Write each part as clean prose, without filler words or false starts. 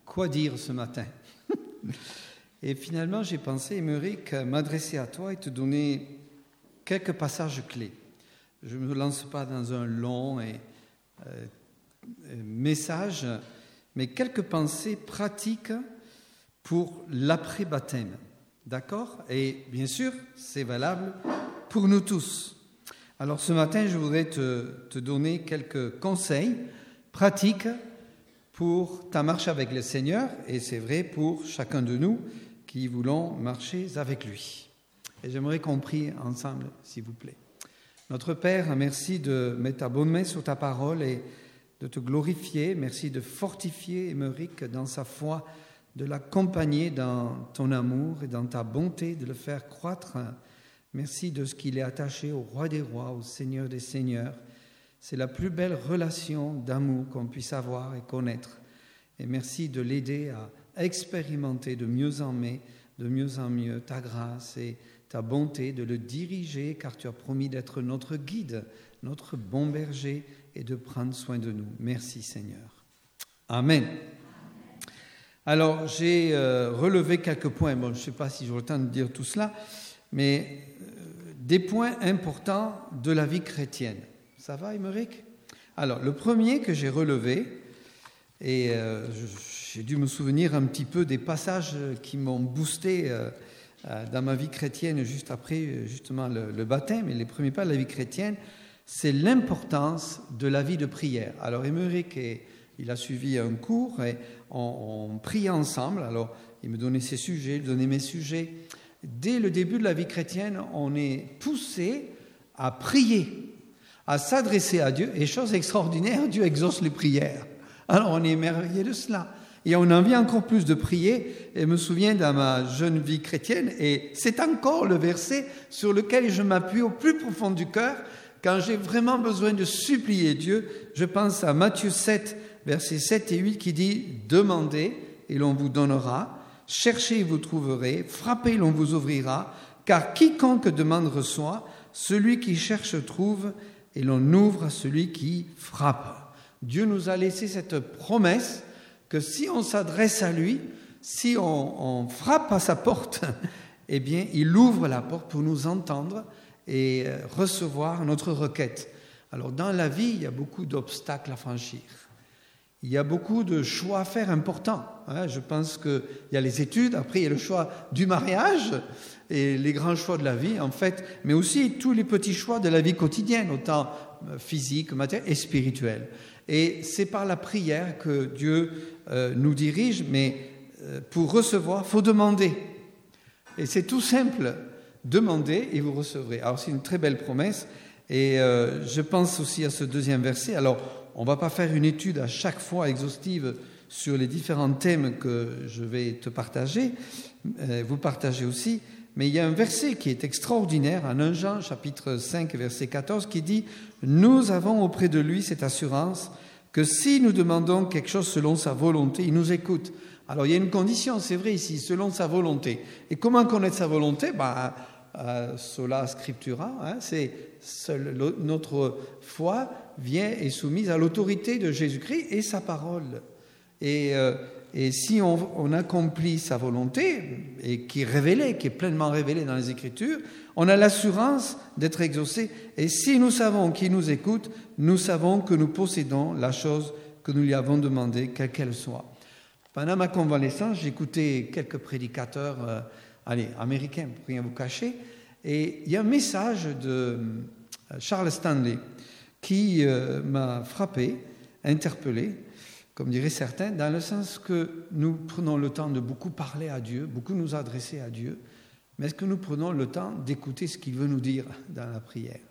Quoi dire ce matin? Et finalement, j'ai pensé, Émeric, m'adresser à toi et te donner quelques passages clés. Je ne me lance pas dans un long message, mais quelques pensées pratiques pour l'après-baptême. D'accord? Et bien sûr, c'est valable pour nous tous. Alors ce matin, je voudrais te donner quelques conseils pratiques pour ta marche avec le Seigneur, et c'est vrai pour chacun de nous qui voulons marcher avec lui. Et j'aimerais qu'on prie ensemble, s'il vous plaît. Notre Père, merci de mettre ta bonne main sur ta parole et de te glorifier. Merci de fortifier Émeric dans sa foi, de l'accompagner dans ton amour et dans ta bonté, de le faire croître. Merci de ce qu'il est attaché au Roi des Rois, au Seigneur des Seigneurs. C'est la plus belle relation d'amour qu'on puisse avoir et connaître. Et merci de l'aider à expérimenter de mieux en mieux ta grâce et ta bonté, de le diriger, car tu as promis d'être notre guide, notre bon berger et de prendre soin de nous. Merci Seigneur. Amen. Alors, j'ai relevé quelques points. Bon, je ne sais pas si j'aurai le temps de dire tout cela, mais des points importants de la vie chrétienne. Ça va, Émeric? Alors, le premier que j'ai relevé, et j'ai dû me souvenir un petit peu des passages qui m'ont boosté dans ma vie chrétienne juste après justement le baptême et les premiers pas de la vie chrétienne, c'est l'importance de la vie de prière. Alors, Émeric, il a suivi un cours et on priait ensemble. Alors, il me donnait ses sujets, il me donnait mes sujets. Dès le début de la vie chrétienne, on est poussé à prier, à s'adresser à Dieu, et chose extraordinaire, Dieu exauce les prières. Alors on est émerveillé de cela. Et on a envie encore plus de prier. Et je me souviens dans ma jeune vie chrétienne, et c'est encore le verset sur lequel je m'appuie au plus profond du cœur, quand j'ai vraiment besoin de supplier Dieu. Je pense à Matthieu 7, versets 7 et 8, qui dit « Demandez et l'on vous donnera, cherchez et vous trouverez, frappez et l'on vous ouvrira, car quiconque demande reçoit, celui qui cherche trouve, et l'on ouvre à celui qui frappe. » Dieu nous a laissé cette promesse que si on s'adresse à lui, si on frappe à sa porte, eh bien, il ouvre la porte pour nous entendre et recevoir notre requête. Alors, dans la vie, il y a beaucoup d'obstacles à franchir. Il y a beaucoup de choix à faire importants. Je pense qu'il y a les études, après il y a le choix du mariage et les grands choix de la vie, en fait, mais aussi tous les petits choix de la vie quotidienne, autant physique, matérielle et spirituelle. Et c'est par la prière que Dieu nous dirige, mais pour recevoir, il faut demander. Et c'est tout simple, demandez et vous recevrez. Alors c'est une très belle promesse, et je pense aussi à ce deuxième verset. Alors, on ne va pas faire une étude à chaque fois exhaustive sur les différents thèmes que je vais te partager, vous partager aussi, mais il y a un verset qui est extraordinaire, en 1 Jean, chapitre 5, verset 14, qui dit « Nous avons auprès de lui cette assurance que si nous demandons quelque chose selon sa volonté, il nous écoute. » Alors il y a une condition, c'est vrai ici, selon sa volonté. Et comment connaître sa volonté? Sola scriptura, c'est notre foi vient et soumise à l'autorité de Jésus-Christ et sa parole. Et si on accomplit sa volonté, et qui est révélée, qui est pleinement révélée dans les Écritures, on a l'assurance d'être exaucé. Et si nous savons qu'il nous écoute, nous savons que nous possédons la chose que nous lui avons demandée, quelle qu'elle soit. Pendant ma convalescence, j'écoutais quelques prédicateurs américains, pour rien vous cacher, et il y a un message de Charles Stanley qui m'a frappé, interpellé, comme diraient certains, dans le sens que nous prenons le temps de beaucoup parler à Dieu, beaucoup nous adresser à Dieu, mais est-ce que nous prenons le temps d'écouter ce qu'il veut nous dire dans la prière?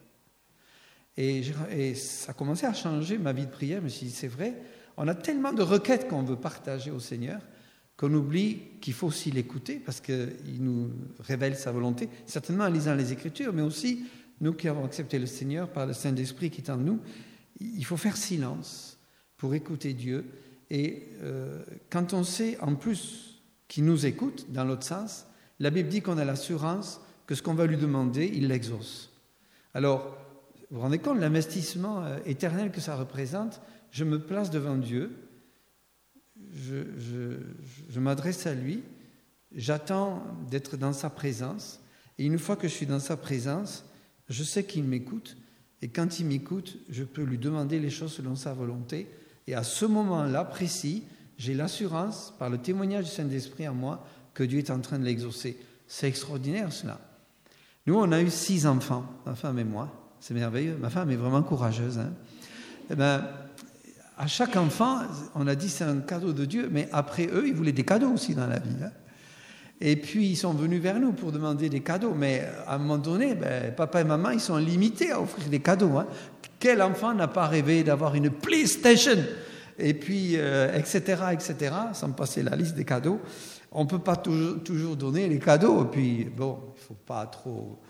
Et ça a commencé à changer ma vie de prière. Je me suis dit, c'est vrai, on a tellement de requêtes qu'on veut partager au Seigneur qu'on oublie qu'il faut aussi l'écouter parce qu'il nous révèle sa volonté, certainement en lisant les Écritures, mais aussi nous qui avons accepté le Seigneur par le Saint-Esprit qui est en nous, il faut faire silence pour écouter Dieu. Et quand on sait en plus qu'il nous écoute, dans l'autre sens, la Bible dit qu'on a l'assurance que ce qu'on va lui demander, il l'exauce. Alors, vous vous rendez compte, l'investissement éternel que ça représente? Je me place devant Dieu, Je m'adresse à lui, j'attends d'être dans sa présence, et une fois que je suis dans sa présence, je sais qu'il m'écoute, et quand il m'écoute, je peux lui demander les choses selon sa volonté, et à ce moment-là précis, j'ai l'assurance, par le témoignage du Saint-Esprit en moi, que Dieu est en train de l'exaucer. C'est extraordinaire cela. Nous, on a eu 6 enfants, ma femme et moi, c'est merveilleux, ma femme est vraiment courageuse. Eh bien, à chaque enfant, on a dit c'est un cadeau de Dieu, mais après eux, ils voulaient des cadeaux aussi dans la vie. Et puis, ils sont venus vers nous pour demander des cadeaux. Mais à un moment donné, papa et maman, ils sont limités à offrir des cadeaux. Quel enfant n'a pas rêvé d'avoir une PlayStation? Et puis, etc., sans passer la liste des cadeaux. On ne peut pas toujours donner les cadeaux. Et puis, bon, il ne faut pas trop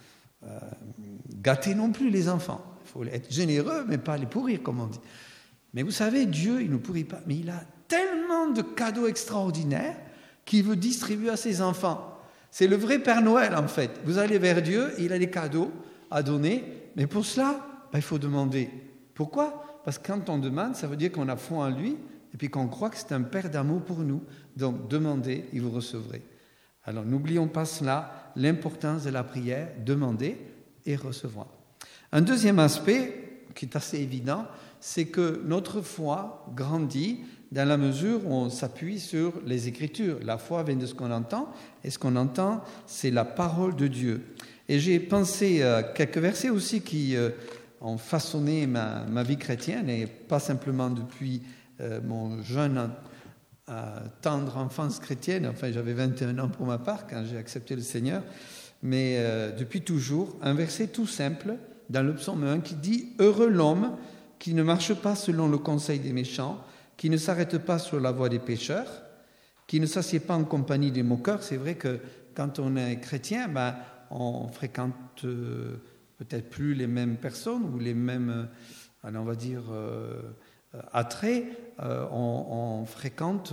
gâter non plus les enfants. Il faut être généreux, mais pas les pourrir, comme on dit. Mais vous savez, Dieu, il ne nous pourrit pas. Mais il a tellement de cadeaux extraordinaires qu'il veut distribuer à ses enfants. C'est le vrai Père Noël, en fait. Vous allez vers Dieu, il a des cadeaux à donner, mais pour cela, il faut demander. Pourquoi? Parce que quand on demande, ça veut dire qu'on a foi en lui, et puis qu'on croit que c'est un Père d'amour pour nous. Donc, demandez, et vous recevrez. Alors, n'oublions pas cela, l'importance de la prière, demander et recevoir. Un deuxième aspect, qui est assez évident, c'est que notre foi grandit dans la mesure où on s'appuie sur les Écritures. La foi vient de ce qu'on entend, et ce qu'on entend, c'est la parole de Dieu. Et j'ai pensé à quelques versets aussi qui ont façonné ma vie chrétienne, et pas simplement depuis mon jeune tendre enfance chrétienne, enfin j'avais 21 ans pour ma part quand j'ai accepté le Seigneur, mais depuis toujours, un verset tout simple dans le psaume 1 qui dit « Heureux l'homme qui ne marche pas selon le conseil des méchants, qui ne s'arrête pas sur la voie des pécheurs, qui ne s'assied pas en compagnie des moqueurs. » C'est vrai que quand on est chrétien, on fréquente peut-être plus les mêmes personnes ou les mêmes, on va dire, attraits. On fréquente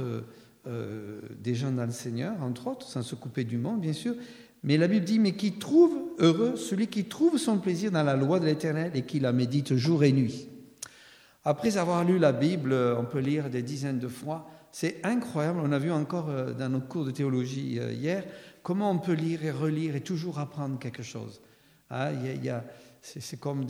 des gens dans le Seigneur, entre autres, sans se couper du monde, bien sûr. Mais la Bible dit, mais qui trouve heureux celui qui trouve son plaisir dans la loi de l'Éternel et qui la médite jour et nuit. Après avoir lu la Bible, on peut lire des dizaines de fois. C'est incroyable, on a vu encore dans notre cours de théologie hier, comment on peut lire et relire et toujours apprendre quelque chose. C'est comme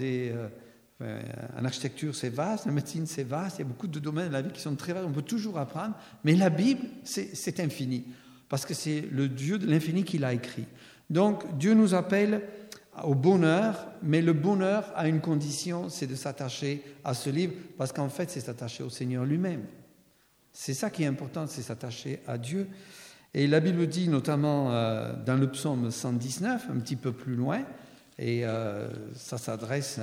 en architecture, c'est vaste, en médecine, c'est vaste, il y a beaucoup de domaines de la vie qui sont très vastes, on peut toujours apprendre, mais la Bible, c'est infini, parce que c'est le Dieu de l'infini qui l'a écrit. Donc, Dieu nous appelle au bonheur, mais le bonheur a une condition, c'est de s'attacher à ce livre, parce qu'en fait, c'est s'attacher au Seigneur lui-même. C'est ça qui est important, c'est s'attacher à Dieu. Et la Bible dit, notamment dans le psaume 119, un petit peu plus loin, et ça s'adresse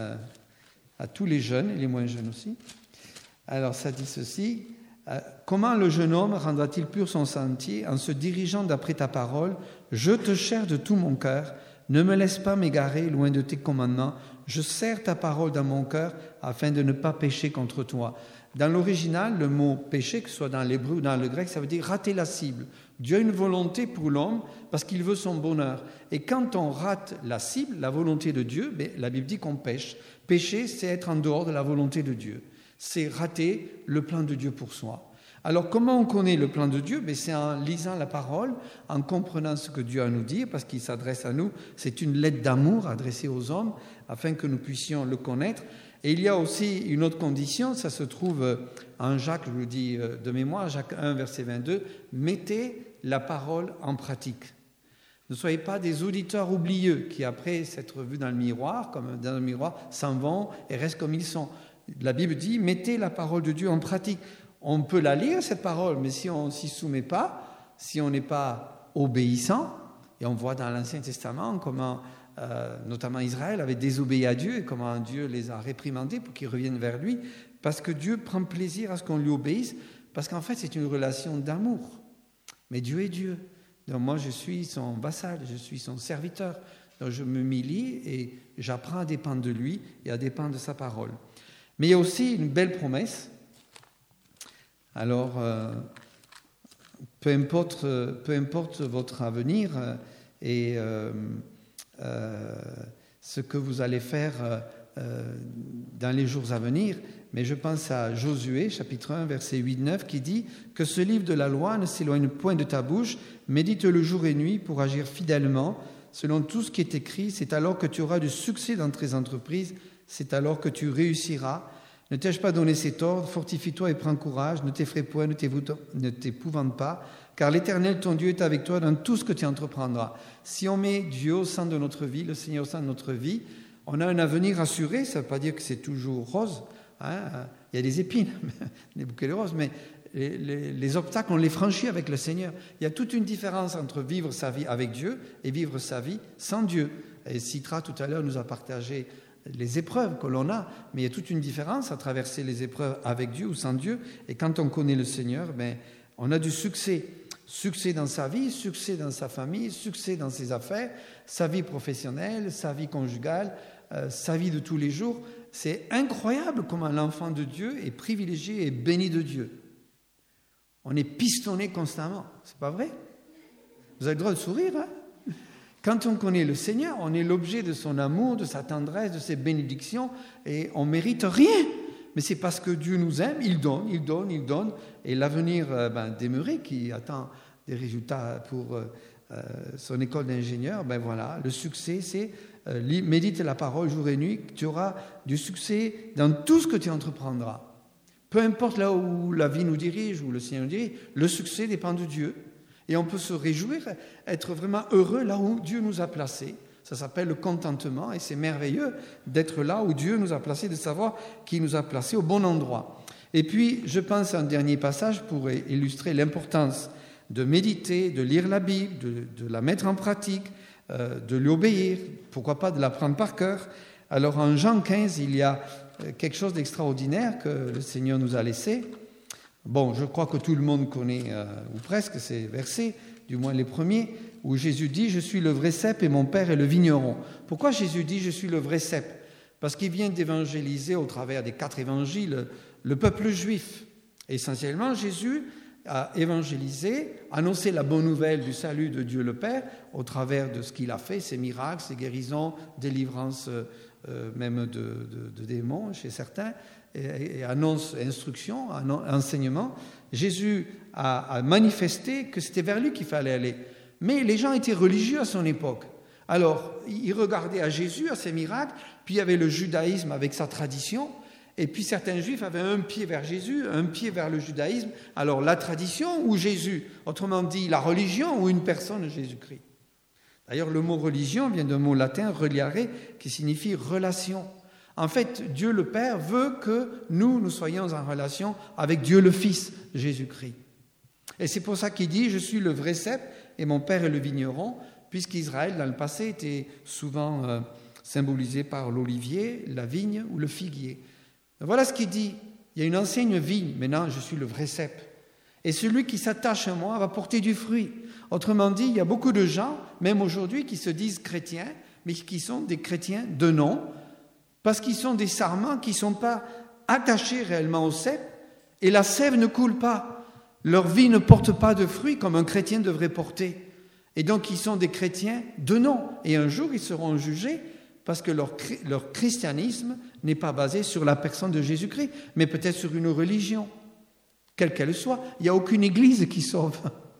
à tous les jeunes, et les moins jeunes aussi. Alors, ça dit ceci, « Comment le jeune homme rendra-t-il pur son sentier en se dirigeant d'après ta parole? Je te cherche de tout mon cœur. Ne me laisse pas m'égarer loin de tes commandements. Je serre ta parole dans mon cœur afin de ne pas pécher contre toi. » Dans l'original, le mot péché, que ce soit dans l'hébreu ou dans le grec, ça veut dire rater la cible. Dieu a une volonté pour l'homme parce qu'il veut son bonheur. Et quand on rate la cible, la volonté de Dieu, la Bible dit qu'on pêche. Pécher, c'est être en dehors de la volonté de Dieu. C'est rater le plan de Dieu pour soi. Alors, comment on connaît le plan de Dieu? C'est en lisant la parole, en comprenant ce que Dieu a à nous dire, parce qu'il s'adresse à nous. C'est une lettre d'amour adressée aux hommes, afin que nous puissions le connaître. Et il y a aussi une autre condition, ça se trouve en Jacques, je vous le dis de mémoire, Jacques 1, verset 22, « Mettez la parole en pratique ». Ne soyez pas des auditeurs oublieux qui, après s'être vus dans le miroir, comme dans le miroir, s'en vont et restent comme ils sont. La Bible dit, mettez la parole de Dieu en pratique. On peut la lire, cette parole, mais si on ne s'y soumet pas, si on n'est pas obéissant, et on voit dans l'Ancien Testament comment, notamment Israël, avait désobéi à Dieu et comment Dieu les a réprimandés pour qu'ils reviennent vers lui, parce que Dieu prend plaisir à ce qu'on lui obéisse, parce qu'en fait, c'est une relation d'amour. Mais Dieu est Dieu. Donc moi, je suis son vassal, je suis son serviteur. Donc je me m'humilie et j'apprends à dépendre de lui et à dépendre de sa parole. Mais il y a aussi une belle promesse. Alors, peu importe votre avenir et ce que vous allez faire dans les jours à venir, mais je pense à Josué, chapitre 1, verset 8-9, qui dit « Que ce livre de la loi ne s'éloigne point de ta bouche, médite le jour et nuit pour agir fidèlement, selon tout ce qui est écrit, c'est alors que tu auras du succès dans tes entreprises, c'est alors que tu réussiras. Ne t'ai-je pas donné cet ordre? Fortifie-toi et prends courage, ne t'effraie point, ne t'épouvante pas, car l'Éternel, ton Dieu, est avec toi dans tout ce que tu entreprendras. » Si on met Dieu au centre de notre vie, le Seigneur au centre de notre vie, on a un avenir assuré. Ça ne veut pas dire que c'est toujours rose. Il y a des épines, des bouquets de roses, mais les obstacles, on les franchit avec le Seigneur. Il y a toute une différence entre vivre sa vie avec Dieu et vivre sa vie sans Dieu. Et Citra, tout à l'heure, nous a partagé les épreuves que l'on a, mais il y a toute une différence à traverser les épreuves avec Dieu ou sans Dieu. Et quand on connaît le Seigneur, on a du succès. Succès dans sa vie, succès dans sa famille, succès dans ses affaires, sa vie professionnelle, sa vie conjugale, sa vie de tous les jours. C'est incroyable comment l'enfant de Dieu est privilégié et béni de Dieu. On est pistonné constamment, c'est pas vrai? Vous avez le droit de sourire, hein? Quand on connaît le Seigneur, on est l'objet de son amour, de sa tendresse, de ses bénédictions, et on ne mérite rien. Mais c'est parce que Dieu nous aime, il donne, il donne, il donne. Et l'avenir d'Emery, qui attend des résultats pour son école d'ingénieur, voilà, le succès, c'est médite la parole jour et nuit, tu auras du succès dans tout ce que tu entreprendras. Peu importe là où la vie nous dirige, où le Seigneur nous dirige, le succès dépend de Dieu. Et on peut se réjouir, être vraiment heureux là où Dieu nous a placés. Ça s'appelle le contentement et c'est merveilleux d'être là où Dieu nous a placés, de savoir qu'il nous a placés au bon endroit. Et puis, je pense à un dernier passage pour illustrer l'importance de méditer, de lire la Bible, de la mettre en pratique, de lui obéir, pourquoi pas de l'apprendre par cœur. Alors en Jean 15, il y a quelque chose d'extraordinaire que le Seigneur nous a laissé. Bon, je crois que tout le monde connaît, ou presque, ces versets, du moins les premiers, où Jésus dit « Je suis le vrai cep et mon Père est le vigneron ». Pourquoi Jésus dit « Je suis le vrai cep » ? Parce qu'il vient d'évangéliser au travers des 4 évangiles le peuple juif. Essentiellement, Jésus a évangélisé, annoncé la bonne nouvelle du salut de Dieu le Père au travers de ce qu'il a fait, ses miracles, ses guérisons, délivrances même de démons chez certains, et annonce, instruction, enseignement. Jésus a manifesté que c'était vers lui qu'il fallait aller. Mais les gens étaient religieux à son époque. Alors, ils regardaient à Jésus, à ses miracles, puis il y avait le judaïsme avec sa tradition, et puis certains juifs avaient un pied vers Jésus, un pied vers le judaïsme. Alors, la tradition ou Jésus, autrement dit, la religion ou une personne, Jésus-Christ. D'ailleurs, le mot religion vient d'un mot latin, reliare, qui signifie relation. En fait, Dieu le Père veut que nous soyons en relation avec Dieu le Fils, Jésus-Christ. Et c'est pour ça qu'il dit « Je suis le vrai cep et mon Père est le vigneron », puisqu'Israël, dans le passé, était souvent symbolisé par l'olivier, la vigne ou le figuier. Voilà ce qu'il dit. Il y a une ancienne vigne, maintenant je suis le vrai cep. Et celui qui s'attache à moi va porter du fruit. Autrement dit, il y a beaucoup de gens, même aujourd'hui, qui se disent chrétiens, mais qui sont des chrétiens de nom, parce qu'ils sont des sarments qui ne sont pas attachés réellement au cep, et la sève ne coule pas. Leur vie ne porte pas de fruits comme un chrétien devrait porter. Et donc, ils sont des chrétiens de nom. Et un jour, ils seront jugés parce que leur christianisme n'est pas basé sur la personne de Jésus-Christ, mais peut-être sur une religion, quelle qu'elle soit. Il n'y a aucune église qui sauve,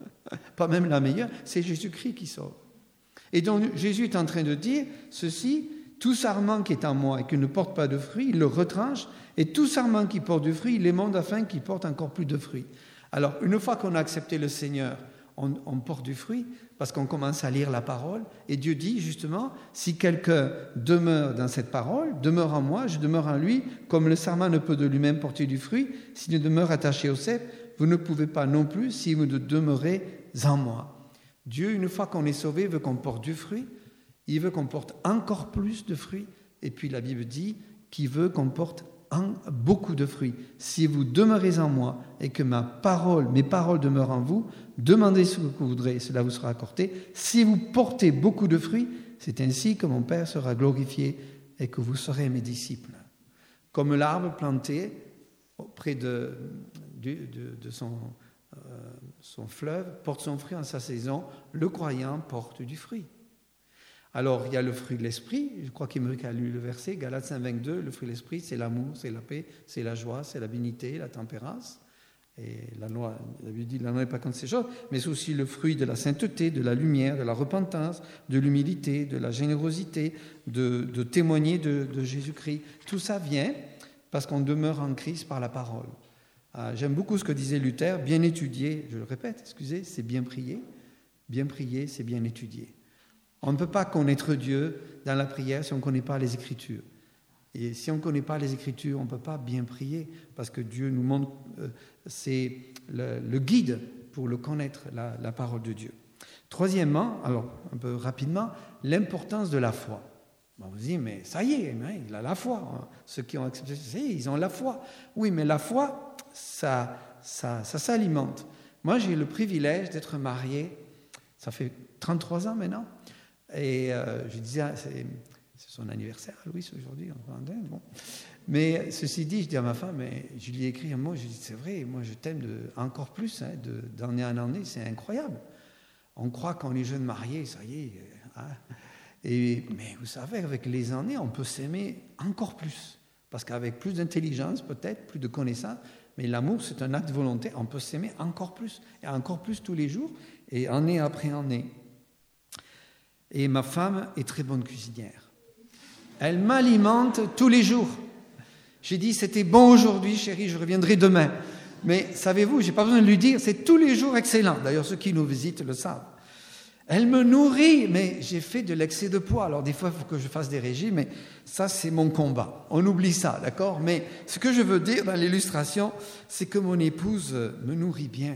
pas même la meilleure, c'est Jésus-Christ qui sauve. Et donc, Jésus est en train de dire ceci, tout sarment qui est en moi et qui ne porte pas de fruits, il le retranche, et tout sarment qui porte du fruit, il l'émonde afin qu'il porte encore plus de fruits. Alors, une fois qu'on a accepté le Seigneur, on porte du fruit parce qu'on commence à lire la parole. Et Dieu dit justement, si quelqu'un demeure dans cette parole, demeure en moi, je demeure en lui, comme le sarment ne peut de lui-même porter du fruit, s'il demeure attaché au cep, vous ne pouvez pas non plus si vous ne demeurez en moi. Dieu, une fois qu'on est sauvé, veut qu'on porte du fruit. Il veut qu'on porte encore plus de fruits. Et puis la Bible dit qu'il veut qu'on porte beaucoup de fruits. Si vous demeurez en moi et que mes paroles demeurent en vous, demandez ce que vous voudrez, cela vous sera accordé. Si vous portez beaucoup de fruits, c'est ainsi que mon Père sera glorifié et que vous serez mes disciples. Comme l'arbre planté auprès de son fleuve porte son fruit en sa saison, le croyant porte du fruit. Alors, il y a le fruit de l'esprit. Je crois qu'Émeric a lu le verset, Galates 5:22. Le fruit de l'esprit, c'est l'amour, c'est la paix, c'est la joie, c'est la bénignité, la tempérance. Et la loi, la Bible dit, la loi n'est pas contre ces choses, mais c'est aussi le fruit de la sainteté, de la lumière, de la repentance, de l'humilité, de la générosité, de témoigner de Jésus-Christ. Tout ça vient parce qu'on demeure en Christ par la parole. J'aime beaucoup ce que disait Luther, bien étudier, je le répète, excusez, c'est bien prier, c'est bien étudier. On ne peut pas connaître Dieu dans la prière si on ne connaît pas les Écritures. Et si on ne connaît pas les Écritures, on ne peut pas bien prier, parce que Dieu nous montre, c'est le guide pour le connaître, la parole de Dieu. Troisièmement, alors un peu rapidement, l'importance de la foi. On vous dit, mais ça y est, il a la foi. Ceux qui ont accepté, ils ont la foi. Oui, mais la foi, ça s'alimente. Moi, j'ai le privilège d'être marié, ça fait 33 ans maintenant, et je disais, c'est son anniversaire, Louis, aujourd'hui. Bon. Mais ceci dit, je dis à ma femme, mais je lui ai écrit un mot, je lui ai dit, c'est vrai, moi je t'aime encore plus, d'année en année, c'est incroyable. On croit qu'on est jeune marié, ça y est. Mais vous savez, avec les années, on peut s'aimer encore plus. Parce qu'avec plus d'intelligence, peut-être, plus de connaissances, mais l'amour, c'est un acte de volonté, on peut s'aimer encore plus, et encore plus tous les jours, et année après année. Et ma femme est très bonne cuisinière. Elle m'alimente tous les jours. J'ai dit, c'était bon aujourd'hui, chérie, je reviendrai demain. Mais savez-vous, je n'ai pas besoin de lui dire, c'est tous les jours excellent. D'ailleurs, ceux qui nous visitent le savent. Elle me nourrit, mais j'ai fait de l'excès de poids. Alors des fois, il faut que je fasse des régimes, mais ça, c'est mon combat. On oublie ça, d'accord? Mais ce que je veux dire dans l'illustration, c'est que mon épouse me nourrit bien.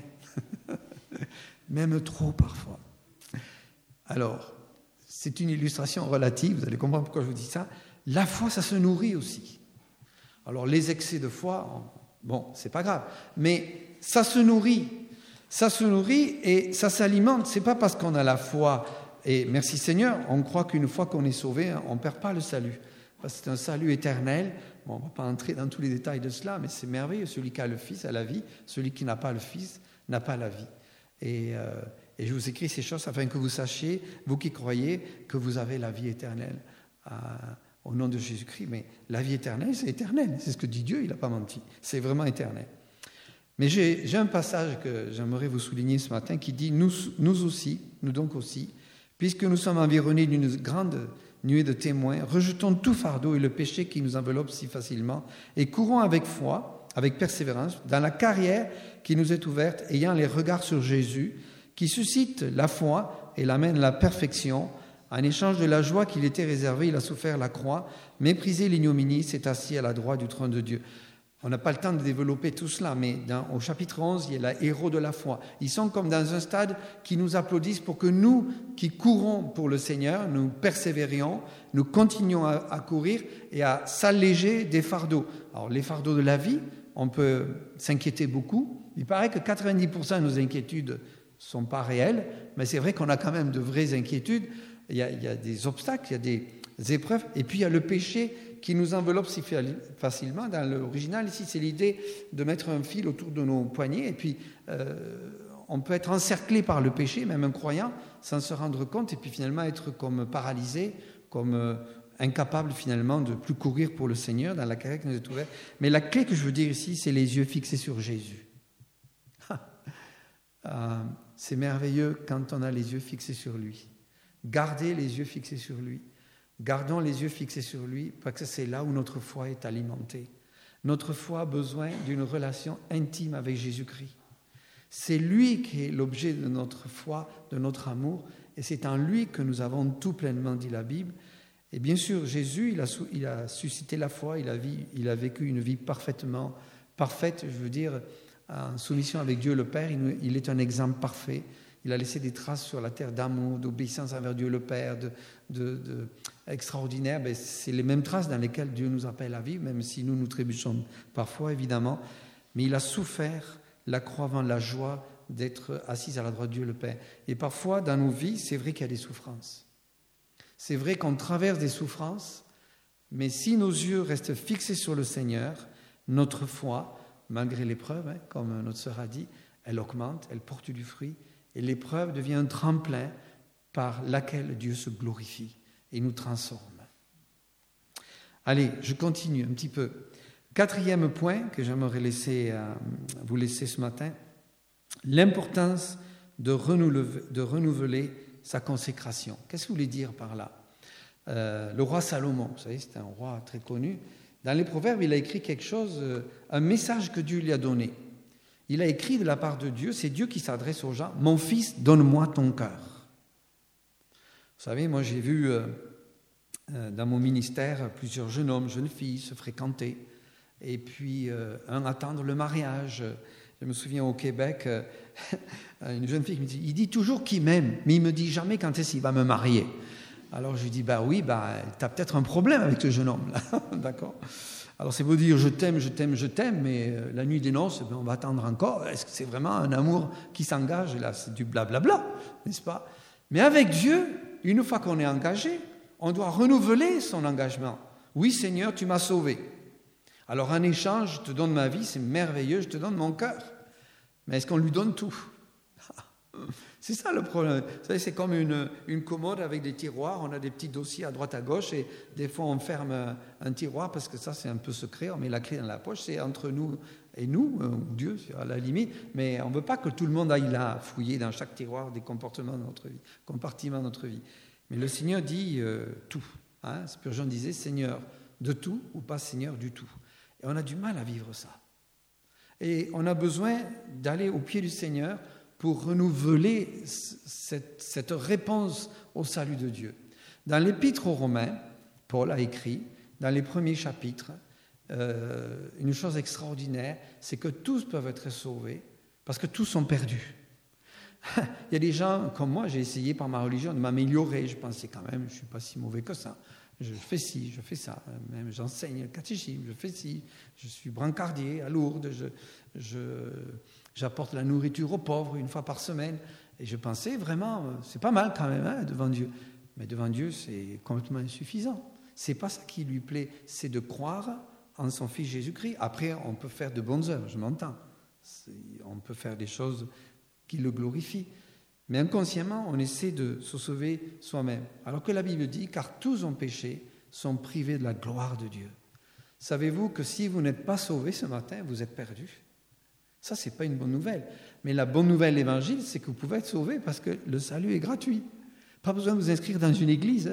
Même trop parfois. Alors, c'est une illustration relative, vous allez comprendre pourquoi je vous dis ça. La foi, ça se nourrit aussi. Alors, les excès de foi, bon, c'est pas grave, mais ça se nourrit. Ça se nourrit et ça s'alimente. C'est pas parce qu'on a la foi, et merci Seigneur, on croit qu'une fois qu'on est sauvé, on ne perd pas le salut. Parce que c'est un salut éternel. Bon, on ne va pas entrer dans tous les détails de cela, mais c'est merveilleux. Celui qui a le Fils a la vie, celui qui n'a pas le Fils n'a pas la vie. Et je vous écris ces choses afin que vous sachiez, vous qui croyez, que vous avez la vie éternelle au nom de Jésus-Christ. Mais la vie éternelle, c'est éternel. C'est ce que dit Dieu, il n'a pas menti. C'est vraiment éternel. Mais j'ai un passage que j'aimerais vous souligner ce matin qui dit « Nous donc aussi, puisque nous sommes environnés d'une grande nuée de témoins, rejetons tout fardeau et le péché qui nous enveloppe si facilement et courons avec foi, avec persévérance, dans la carrière qui nous est ouverte, ayant les regards sur Jésus, qui suscite la foi et l'amène à la perfection. En échange de la joie qui lui était réservée, il a souffert la croix, méprisé l'ignominie, s'est assis à la droite du trône de Dieu. » On n'a pas le temps de développer tout cela, mais au chapitre 11, il y a les héros de la foi. Ils sont comme dans un stade qui nous applaudissent pour que nous, qui courons pour le Seigneur, nous persévérions, nous continuons à courir et à s'alléger des fardeaux. Alors, les fardeaux de la vie, on peut s'inquiéter beaucoup. Il paraît que 90% de nos inquiétudes ne sont pas réelles, mais c'est vrai qu'on a quand même de vraies inquiétudes. Il y a des obstacles, il y a des épreuves, et puis il y a le péché qui nous enveloppe si facilement. Dans l'original, ici, c'est l'idée de mettre un fil autour de nos poignets, et puis on peut être encerclé par le péché, même un croyant, sans se rendre compte, et puis finalement être comme paralysé, comme incapable finalement de plus courir pour le Seigneur dans la carrière qui nous est ouverte. Mais la clé que je veux dire ici, c'est les yeux fixés sur Jésus. C'est merveilleux quand on a les yeux fixés sur lui. Gardez les yeux fixés sur lui. Gardons les yeux fixés sur lui, parce que c'est là où notre foi est alimentée. Notre foi a besoin d'une relation intime avec Jésus-Christ. C'est lui qui est l'objet de notre foi, de notre amour, et c'est en lui que nous avons tout pleinement, dit la Bible. Et bien sûr, Jésus, il a suscité la foi, il a vécu une vie parfaite, je veux dire, en soumission avec Dieu le Père. Il est un exemple parfait. Il a laissé des traces sur la terre d'amour, d'obéissance envers Dieu le Père, extraordinaire. Ben, c'est les mêmes traces dans lesquelles Dieu nous appelle à vivre, même si nous trébuchons parfois, évidemment. Mais il a souffert la croix avant la joie d'être assis à la droite de Dieu le Père. Et parfois, dans nos vies, c'est vrai qu'il y a des souffrances. C'est vrai qu'on traverse des souffrances, mais si nos yeux restent fixés sur le Seigneur, notre foi, malgré l'épreuve, comme notre sœur a dit, elle augmente, elle porte du fruit. Et l'épreuve devient un tremplin par laquelle Dieu se glorifie. et nous transforme. Allez, je continue un petit peu. 4e point que j'aimerais vous laisser ce matin, l'importance de renouveler sa consécration. Qu'est-ce que vous voulez dire par là? Le roi Salomon, vous savez, c'est un roi très connu. Dans les Proverbes, il a écrit quelque chose, un message que Dieu lui a donné. Il a écrit de la part de Dieu, c'est Dieu qui s'adresse aux gens, « Mon fils, donne-moi ton cœur ». Vous savez, moi j'ai vu dans mon ministère plusieurs jeunes hommes, jeunes filles se fréquenter, et puis un attendre le mariage. Je me souviens au Québec, une jeune fille qui me dit, il dit toujours qu'il m'aime, mais il me dit jamais quand est-ce qu'il va me marier. Alors je lui dis, oui, tu as peut-être un problème avec ce jeune homme là, d'accord? Alors c'est beau dire je t'aime, mais la nuit des noces, on va attendre encore. Est-ce que c'est vraiment un amour qui s'engage? Là, c'est du blablabla, n'est-ce pas? Mais avec Dieu, une fois qu'on est engagé, on doit renouveler son engagement. Oui, Seigneur, tu m'as sauvé. Alors en échange, je te donne ma vie, c'est merveilleux, je te donne mon cœur. Mais est-ce qu'on lui donne tout? C'est ça le problème. Vous savez, c'est comme une commode avec des tiroirs, on a des petits dossiers à droite à gauche et des fois on ferme un tiroir parce que ça c'est un peu secret, on met la clé dans la poche, c'est entre nous et nous, Dieu à la limite, mais on ne veut pas que tout le monde aille là fouiller dans chaque tiroir des compartiments de notre vie. Mais le Seigneur dit tout. Spurgeon disait Seigneur de tout ou pas Seigneur du tout. Et on a du mal à vivre ça. Et on a besoin d'aller au pied du Seigneur pour renouveler cette réponse au salut de Dieu. Dans l'Épître aux Romains, Paul a écrit, dans les premiers chapitres, une chose extraordinaire, c'est que tous peuvent être sauvés parce que tous sont perdus. Il y a des gens comme moi, j'ai essayé par ma religion de m'améliorer, je pensais quand même, je ne suis pas si mauvais que ça. Je fais ci, je fais ça, même j'enseigne le catéchisme, je fais ci, je suis brancardier à Lourdes, j'apporte la nourriture aux pauvres une fois par semaine. Et je pensais vraiment, c'est pas mal quand même devant Dieu. Mais devant Dieu, c'est complètement insuffisant. C'est pas ça qui lui plaît, c'est de croire en son Fils Jésus-Christ. Après, on peut faire de bonnes œuvres, je m'entends. On peut faire des choses qui le glorifient. Mais inconsciemment, on essaie de se sauver soi-même. Alors que la Bible dit, car tous ont péché, sont privés de la gloire de Dieu. Savez-vous que si vous n'êtes pas sauvé ce matin, vous êtes perdu? Ça, ce n'est pas une bonne nouvelle. Mais la bonne nouvelle de l'Évangile, c'est que vous pouvez être sauvé parce que le salut est gratuit. Pas besoin de vous inscrire dans une église.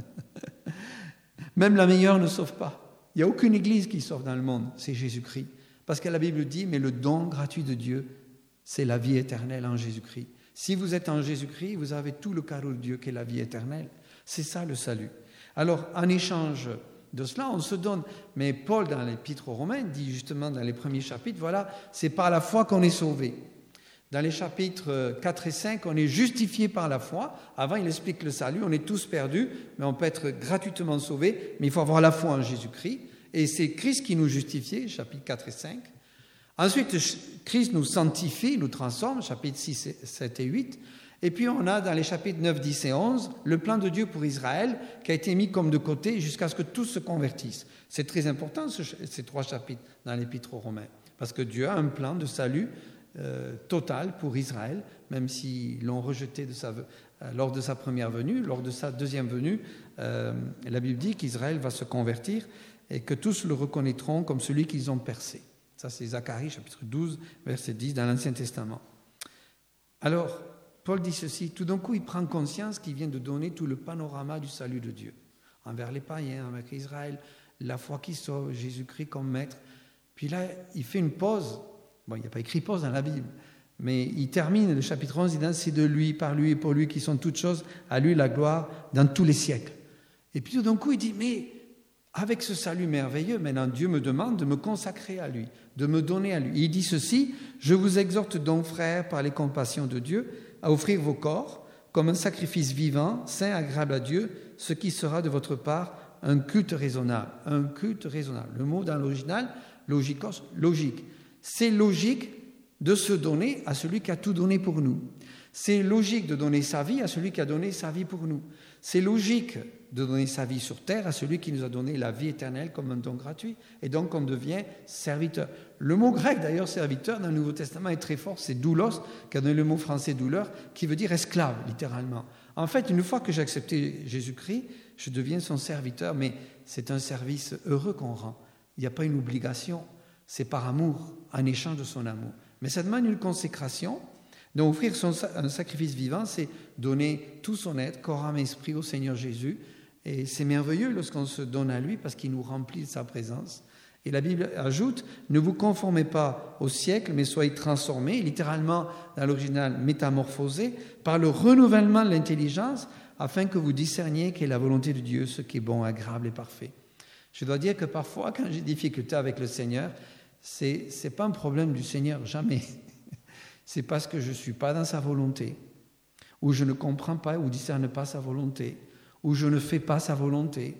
Même la meilleure ne sauve pas. Il n'y a aucune église qui sauve dans le monde, c'est Jésus-Christ. Parce que la Bible dit, mais le don gratuit de Dieu, c'est la vie éternelle en Jésus-Christ. Si vous êtes en Jésus-Christ, vous avez tout le cadeau de Dieu qui est la vie éternelle. C'est ça le salut. Alors, en échange de cela, on se donne. Mais Paul, dans l'Épître aux Romains, dit justement dans les premiers chapitres, voilà, c'est par la foi qu'on est sauvé. Dans les chapitres 4 et 5, on est justifié par la foi. Avant, il explique le salut, on est tous perdus, mais on peut être gratuitement sauvés, mais il faut avoir la foi en Jésus-Christ. Et c'est Christ qui nous justifie, chapitres 4 et 5. Ensuite, Christ nous sanctifie, nous transforme, chapitres 6, 7 et 8. Et puis on a dans les chapitres 9, 10 et 11, le plan de Dieu pour Israël qui a été mis comme de côté jusqu'à ce que tous se convertissent. C'est très important ces 3 chapitres dans l'Épître aux Romains, parce que Dieu a un plan de salut total pour Israël, même s'ils l'ont rejeté lors de sa première venue. Lors de sa deuxième venue, la Bible dit qu'Israël va se convertir et que tous le reconnaîtront comme celui qu'ils ont percé. Ça, c'est Zacharie, chapitre 12, verset 10, dans l'Ancien Testament. Alors, Paul dit ceci, tout d'un coup, il prend conscience qu'il vient de donner tout le panorama du salut de Dieu, envers les païens, envers Israël, la foi qui sauve, Jésus-Christ comme maître. Puis là, il fait une pause. Bon, il n'y a pas écrit pause dans la Bible, mais il termine le chapitre 11, il dit, c'est de lui, par lui et pour lui qui sont toutes choses, à lui la gloire dans tous les siècles. Et puis tout d'un coup, il dit, mais avec ce salut merveilleux, maintenant Dieu me demande de me consacrer à lui, de me donner à lui. Il dit ceci, je vous exhorte donc, frères, par les compassions de Dieu, à offrir vos corps comme un sacrifice vivant, saint, agréable à Dieu, ce qui sera de votre part un culte raisonnable. Un culte raisonnable. Le mot dans l'original, logikos, logique. C'est logique de se donner à celui qui a tout donné pour nous. C'est logique de donner sa vie à celui qui a donné sa vie pour nous. C'est logique de donner sa vie sur terre à celui qui nous a donné la vie éternelle comme un don gratuit. Et donc on devient serviteur. Le mot grec d'ailleurs, serviteur, dans le Nouveau Testament est très fort, c'est doulos, qui a donné le mot français douleur, qui veut dire esclave, littéralement. En fait, une fois que j'ai accepté Jésus-Christ, je deviens son serviteur, mais c'est un service heureux qu'on rend. Il n'y a pas une obligation, c'est par amour, en échange de son amour. Mais ça demande une consécration. Donc offrir un sacrifice vivant, c'est donner tout son être, corps, âme, esprit au Seigneur Jésus. Et c'est merveilleux lorsqu'on se donne à lui parce qu'il nous remplit de sa présence. Et la Bible ajoute, ne vous conformez pas au siècle, mais soyez transformés, littéralement dans l'original métamorphosés, par le renouvellement de l'intelligence, afin que vous discerniez quelle est la volonté de Dieu, ce qui est bon, agréable et parfait. Je dois dire que parfois, quand j'ai des difficultés avec le Seigneur, c'est pas un problème du Seigneur, jamais. C'est parce que je ne suis pas dans sa volonté, ou je ne comprends pas ou discerne pas sa volonté, ou je ne fais pas sa volonté,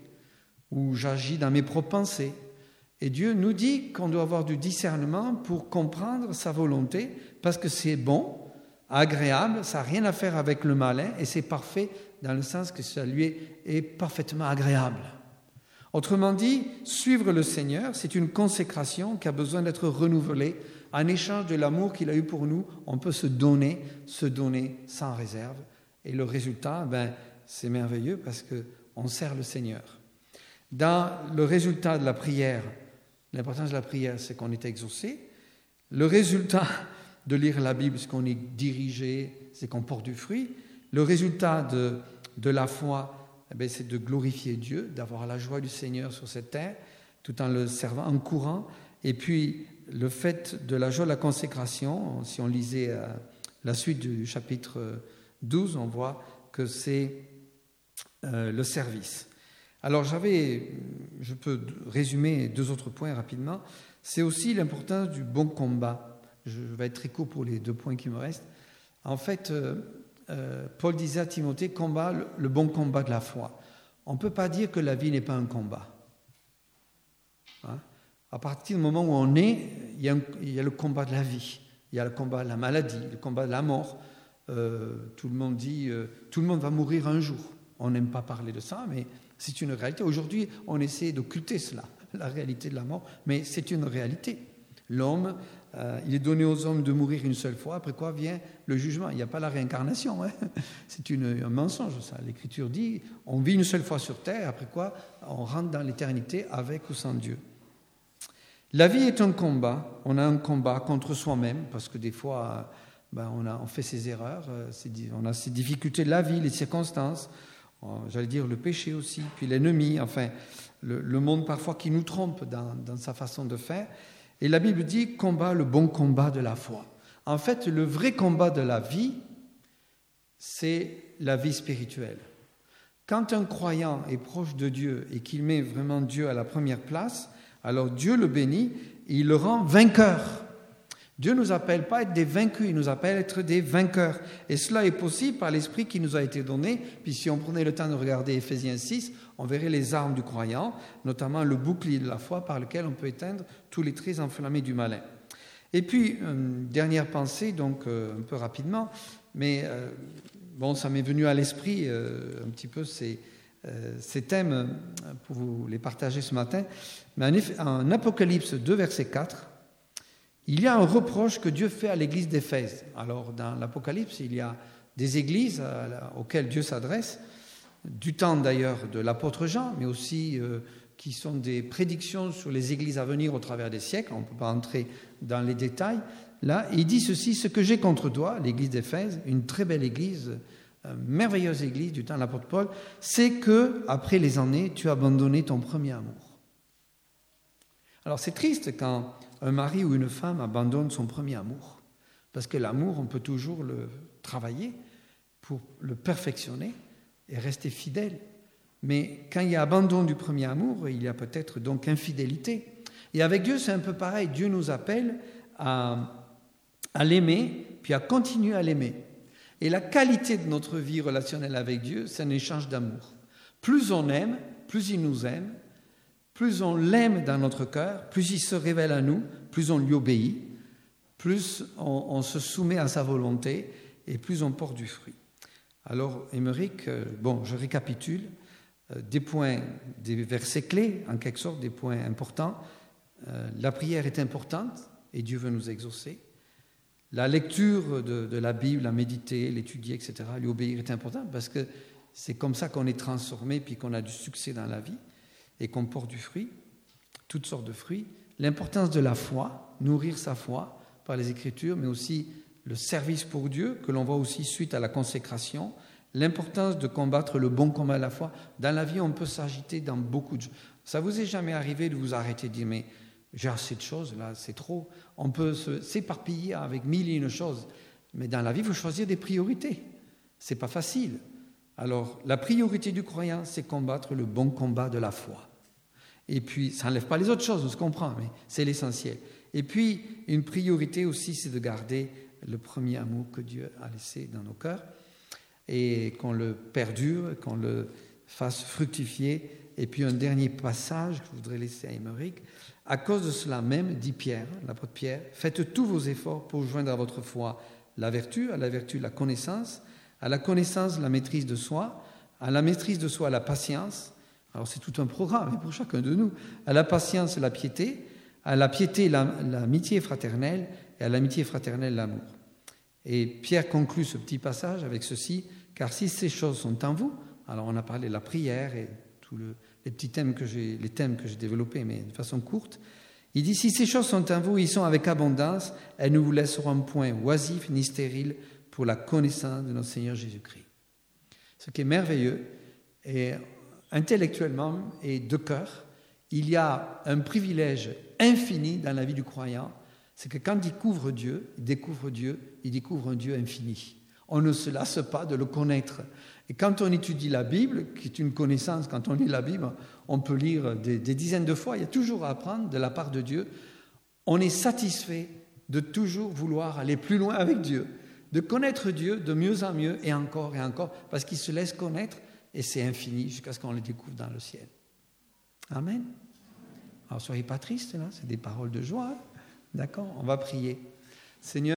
ou j'agis dans mes propres pensées. Et Dieu nous dit qu'on doit avoir du discernement pour comprendre sa volonté, parce que c'est bon, agréable, ça n'a rien à faire avec le malin, et c'est parfait dans le sens que ça lui est parfaitement agréable. Autrement dit, suivre le Seigneur, c'est une consécration qui a besoin d'être renouvelée. En échange de l'amour qu'il a eu pour nous, on peut se donner sans réserve. Et le résultat, c'est merveilleux parce qu'on sert le Seigneur. Dans le résultat de la prière, l'importance de la prière, c'est qu'on est exaucé. Le résultat de lire la Bible, c'est qu'on est dirigé, c'est qu'on porte du fruit. Le résultat de la foi, c'est de glorifier Dieu, d'avoir la joie du Seigneur sur cette terre, tout en le servant, en courant. Et puis, le fait de la joie de la consécration, si on lisait la suite du chapitre 12, on voit que c'est le service. Alors, je peux résumer 2 autres points rapidement. C'est aussi l'importance du bon combat. Je vais être très court pour les 2 points qui me restent. En fait, Paul disait à Timothée, combat le bon combat de la foi. On ne peut pas dire que la vie n'est pas un combat. À partir du moment où on est, il y a le combat de la vie, il y a le combat de la maladie, le combat de la mort. Tout le monde dit, tout le monde va mourir un jour. On n'aime pas parler de ça, mais c'est une réalité. Aujourd'hui, on essaie d'occulter cela, la réalité de la mort, mais c'est une réalité. L'homme, il est donné aux hommes de mourir une seule fois, après quoi vient le jugement. Il n'y a pas la réincarnation, hein. C'est un mensonge, ça. L'Écriture dit, on vit une seule fois sur terre, après quoi on rentre dans l'éternité avec ou sans Dieu. La vie est un combat. On a un combat contre soi-même, parce que des fois, on fait ses erreurs, on a ces difficultés de la vie, les circonstances, j'allais dire le péché aussi, puis l'ennemi, enfin, le monde parfois qui nous trompe dans sa façon de faire. Et la Bible dit, combat le bon combat de la foi. En fait, le vrai combat de la vie, c'est la vie spirituelle. Quand un croyant est proche de Dieu et qu'il met vraiment Dieu à la première place, alors Dieu le bénit et il le rend vainqueur. Dieu ne nous appelle pas à être des vaincus, il nous appelle à être des vainqueurs. Et cela est possible par l'esprit qui nous a été donné. Puis si on prenait le temps de regarder Éphésiens 6, on verrait les armes du croyant, notamment le bouclier de la foi par lequel on peut éteindre tous les traits enflammés du malin. Et puis, une dernière pensée, donc un peu rapidement, mais ça m'est venu à l'esprit un petit peu ces thèmes pour vous les partager ce matin. Mais en Apocalypse 2, verset 4, il y a un reproche que Dieu fait à l'église d'Éphèse. Alors, dans l'Apocalypse, il y a des églises auxquelles Dieu s'adresse, du temps d'ailleurs de l'apôtre Jean, mais aussi qui sont des prédictions sur les églises à venir au travers des siècles. On ne peut pas entrer dans les détails. Là, il dit ceci, ce que j'ai contre toi, l'église d'Éphèse, une très belle église, merveilleuse église du temps de l'apôtre Paul, c'est que, après les années, tu as abandonné ton premier amour. Alors c'est triste quand un mari ou une femme abandonne son premier amour, parce que l'amour, on peut toujours le travailler pour le perfectionner et rester fidèle. Mais quand il y a abandon du premier amour, il y a peut-être donc infidélité. Et avec Dieu, c'est un peu pareil. Dieu nous appelle à l'aimer, puis à continuer à l'aimer. Et la qualité de notre vie relationnelle avec Dieu, c'est un échange d'amour. Plus on aime, plus il nous aime, plus on l'aime dans notre cœur, plus il se révèle à nous, plus on lui obéit, plus on se soumet à sa volonté et plus on porte du fruit. Alors, Émeric, je récapitule, des points, des versets clés, en quelque sorte, des points importants. La prière est importante et Dieu veut nous exaucer. La lecture de la Bible, la méditer, l'étudier, etc., lui obéir est important parce que c'est comme ça qu'on est transformé puis qu'on a du succès dans la vie et qu'on porte du fruit, toutes sortes de fruits. L'importance de la foi, nourrir sa foi par les Écritures, mais aussi le service pour Dieu, que l'on voit aussi suite à la consécration, l'importance de combattre le bon combat de la foi. Dans la vie, on peut s'agiter dans beaucoup de choses. Ça vous est jamais arrivé de vous arrêter et de dire, mais j'ai assez de choses, là, c'est trop. On peut s'éparpiller avec 1001 choses, mais dans la vie, il faut choisir des priorités. C'est pas facile. Alors, la priorité du croyant, c'est combattre le bon combat de la foi. Et puis, ça n'enlève pas les autres choses, on se comprend, mais c'est l'essentiel. Et puis, une priorité aussi, c'est de garder le premier amour que Dieu a laissé dans nos cœurs et qu'on le perdure, qu'on le fasse fructifier. Et puis, un dernier passage que je voudrais laisser à Émeric. À cause de cela même, dit Pierre, l'apôtre Pierre, faites tous vos efforts pour joindre à votre foi la vertu, à la vertu la connaissance, à la connaissance la maîtrise de soi, à la maîtrise de soi la patience. Alors c'est tout un programme pour chacun de nous. À la patience la piété, à la piété l'amitié fraternelle et à l'amitié fraternelle l'amour. Et Pierre conclut ce petit passage avec ceci, car si ces choses sont en vous, alors on a parlé de la prière et tous les thèmes que j'ai développés, mais de façon courte. Il dit, si ces choses sont en vous, ils sont avec abondance, elles ne vous laisseront point oisifs ni stériles pour la connaissance de notre Seigneur Jésus-Christ. Ce qui est merveilleux, et intellectuellement et de cœur, il y a un privilège infini dans la vie du croyant, c'est que quand il découvre Dieu, il découvre un Dieu infini. On ne se lasse pas de le connaître. Et quand on étudie la Bible, qui est une connaissance, quand on lit la Bible, on peut lire des dizaines de fois, il y a toujours à apprendre de la part de Dieu. On est satisfait de toujours vouloir aller plus loin avec Dieu, de connaître Dieu de mieux en mieux et encore, parce qu'il se laisse connaître et c'est infini jusqu'à ce qu'on le découvre dans le ciel. Amen. Alors soyez pas tristes, là, c'est des paroles de joie. D'accord, on va prier. Seigneur,